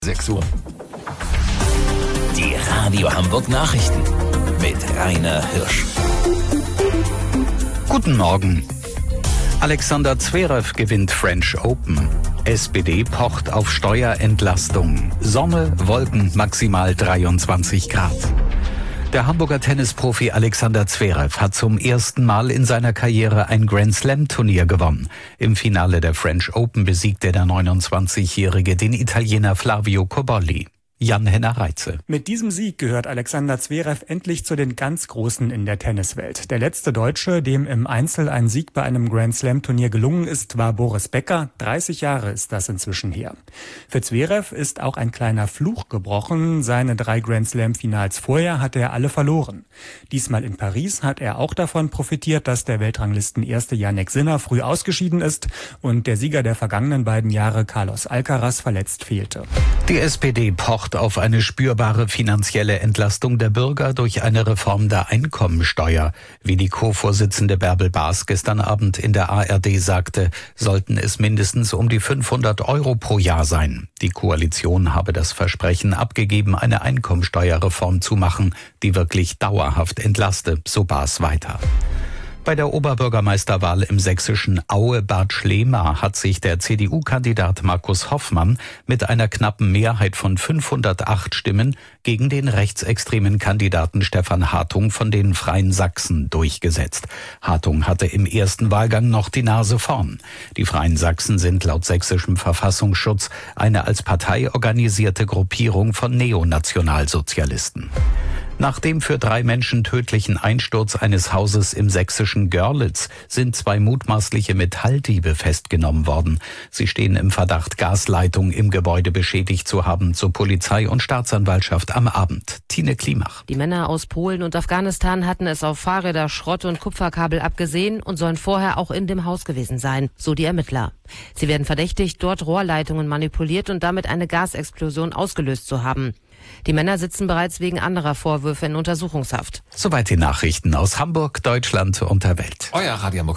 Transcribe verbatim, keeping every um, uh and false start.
sechs Uhr. Die Radio Hamburg Nachrichten mit Rainer Hirsch. Guten Morgen. Alexander Zverev gewinnt French Open. S P D pocht auf Steuerentlastung. Sonne, Wolken, maximal dreiundzwanzig Grad. Der Hamburger Tennisprofi Alexander Zverev hat zum ersten Mal in seiner Karriere ein Grand-Slam-Turnier gewonnen. Im Finale der French Open besiegte der neunundzwanzigjährige den Italiener Flavio Cobolli. Jan-Henner Reitze. Mit diesem Sieg gehört Alexander Zverev endlich zu den ganz Großen in der Tenniswelt. Der letzte Deutsche, dem im Einzel ein Sieg bei einem Grand-Slam-Turnier gelungen ist, war Boris Becker. dreißig Jahre ist das inzwischen her. Für Zverev ist auch ein kleiner Fluch gebrochen. Seine drei Grand-Slam-Finals vorher hatte er alle verloren. Diesmal in Paris hat er auch davon profitiert, dass der Weltranglistenerste Jannik Sinner früh ausgeschieden ist und der Sieger der vergangenen beiden Jahre Carlos Alcaraz verletzt fehlte. Die S P D pocht auf eine spürbare finanzielle Entlastung der Bürger durch eine Reform der Einkommensteuer. Wie die Co-Vorsitzende Bärbel Baas gestern Abend in der A R D sagte, sollten es mindestens um die fünfhundert Euro pro Jahr sein. Die Koalition habe das Versprechen abgegeben, eine Einkommensteuerreform zu machen, die wirklich dauerhaft entlaste, so Baas weiter. Bei der Oberbürgermeisterwahl im sächsischen Aue-Bad Schlema hat sich der C D U-Kandidat Markus Hoffmann mit einer knappen Mehrheit von fünfhundertacht Stimmen gegen den rechtsextremen Kandidaten Stefan Hartung von den Freien Sachsen durchgesetzt. Hartung hatte im ersten Wahlgang noch die Nase vorn. Die Freien Sachsen sind laut sächsischem Verfassungsschutz eine als Partei organisierte Gruppierung von Neonationalsozialisten. Nach dem für drei Menschen tödlichen Einsturz eines Hauses im sächsischen Görlitz sind zwei mutmaßliche Metalldiebe festgenommen worden. Sie stehen im Verdacht, Gasleitung im Gebäude beschädigt zu haben, zur Polizei und Staatsanwaltschaft am Abend. Tine Klimach. Die Männer aus Polen und Afghanistan hatten es auf Fahrräder, Schrott und Kupferkabel abgesehen und sollen vorher auch in dem Haus gewesen sein, so die Ermittler. Sie werden verdächtigt, dort Rohrleitungen manipuliert und damit eine Gasexplosion ausgelöst zu haben. Die Männer sitzen bereits wegen anderer Vorwürfe in Untersuchungshaft. Soweit die Nachrichten aus Hamburg, Deutschland und der Welt. Euer Radio Hamburg.